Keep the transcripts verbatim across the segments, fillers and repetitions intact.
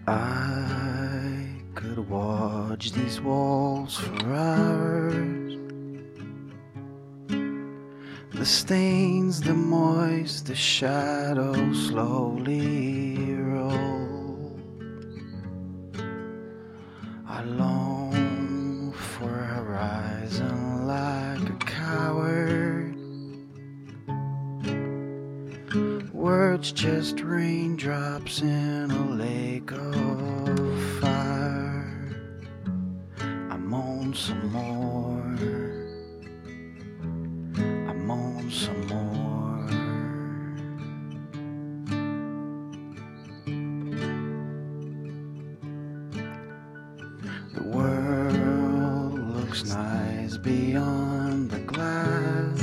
I could watch these walls for hours. The stains, the moist, the shadows slowly roll. I long for a horizon like a coward. Words just raindrops in a lake of fire. I'm on some more. I'm on some more. The world looks nice beyond the glass.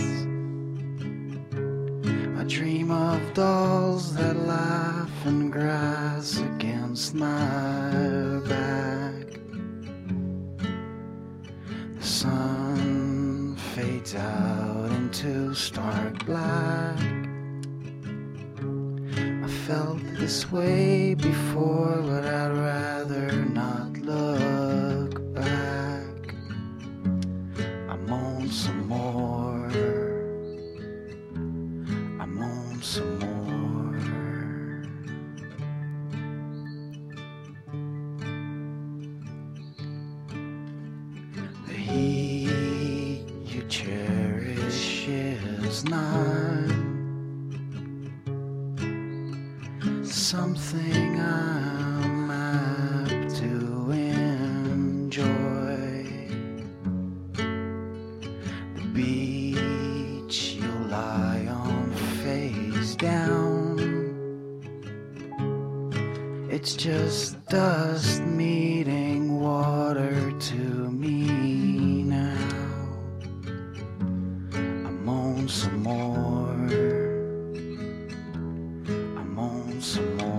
I dream of dolls that laugh and grass against my back. The sun fades out into stark black. I felt this way before, but I'd rather not look back. I'm on some more. I'm on some more. The heat you cherish is not something I'm apt to enjoy. The beach you lie on face down, it's just dust meeting water to me now. I'm on some more. I'm on some more.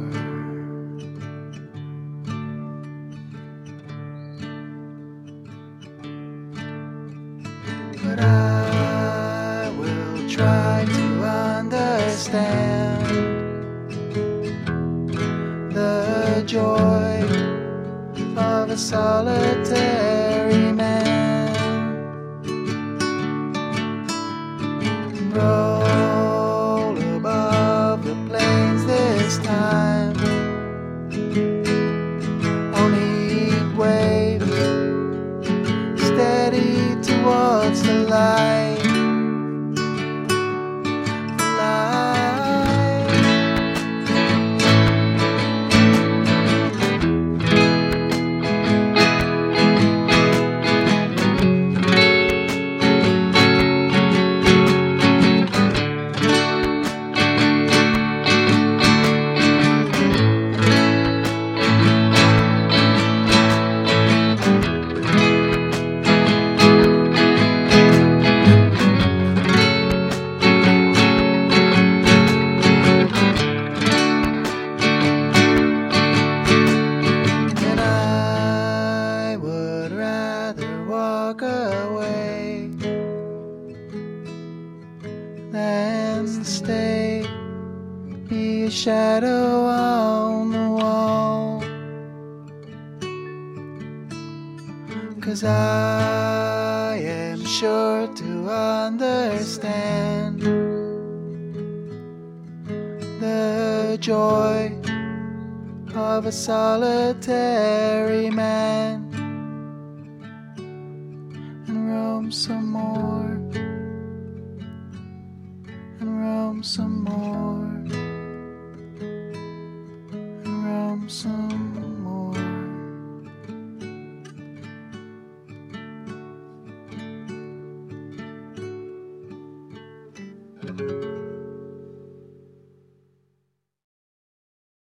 But I will try to understand the joy of a solitary man. Roll above the plains this time. On heat wave, steady towards the light. Walk away than stay, be a shadow on the wall. 'Cause I am sure to understand the joy of a solitary man. Roam some more, and roam some more.